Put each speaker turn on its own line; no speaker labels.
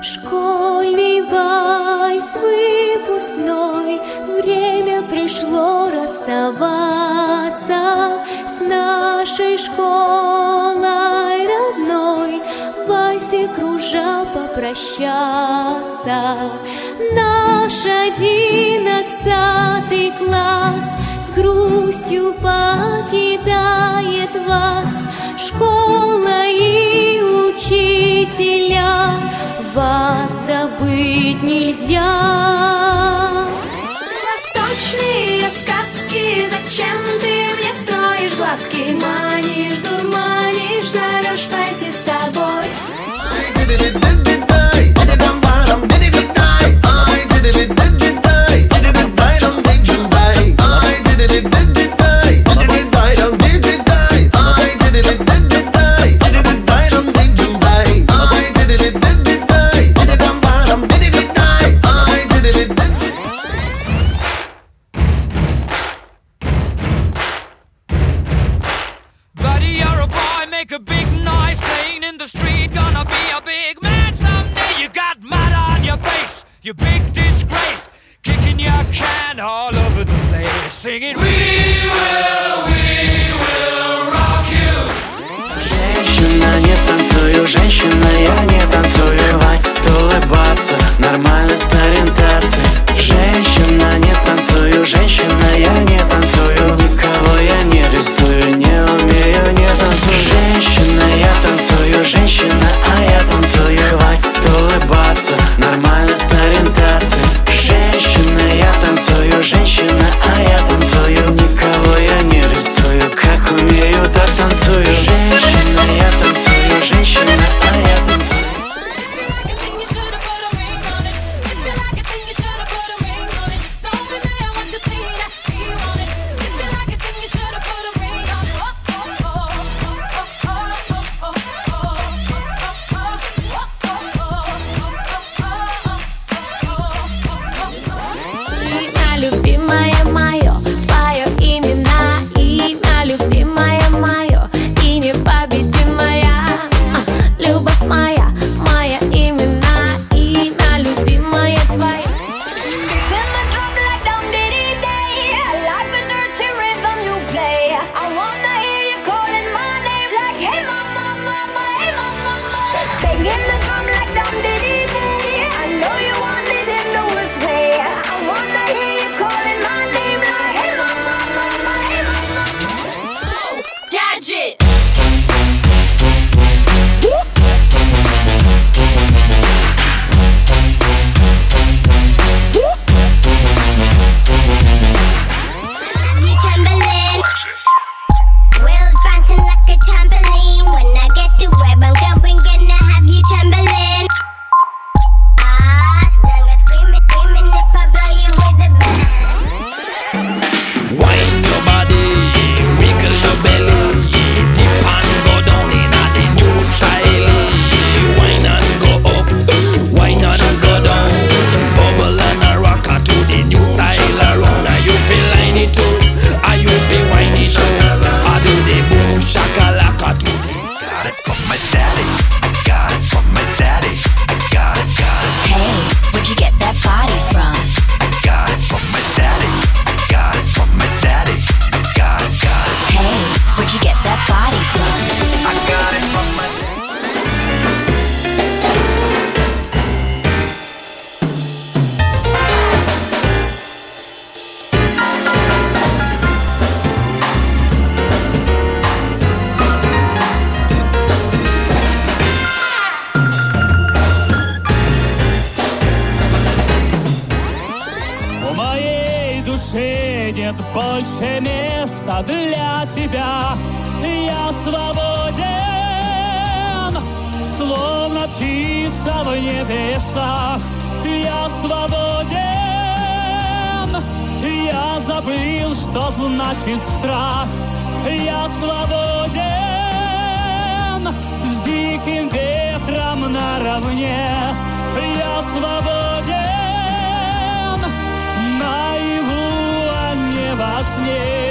Школьный вальс выпускной, время пришло расставаться с нашей школой родной, в вальсе кружа попрощаться. Наш 11 класс с грустью покидает вас. Школа и учителя, вас забыть нельзя.
Восточные сказки, зачем ты мне строишь глазки? Манишь, дурманишь, зовешь пойти с тобой.
Make a big noise playing in the street, gonna be a big man someday. You got mud on your face, you big disgrace, kicking your can all over the place, singing we will rock you.
Женщина, не танцую, женщина, я не танцую. Хватит улыбаться, нормально с ориентацией. Женщина, не танцую, женщина, я не танцую. Никого я не рисую, не умею, не танцую. Женщина, я танцую, женщина, а я танцую. Хватит улыбаться, нормально с ориентацией. Женщина, я танцую, женщина, а я танцую. Никого я не рисую, как умею, так танцую. Женщина, я танцую, женщина, а я танцую.
Любимое мое, твое имя, имя любимое мое и непобедимая. Любовь моя, моя имена, имя любимое твое.
Нет больше места для тебя. Я свободен, словно птица в небесах. Я свободен, я забыл, что значит страх. Я свободен, с диким ветром наравне. Я свободен, наяву, а не во сне.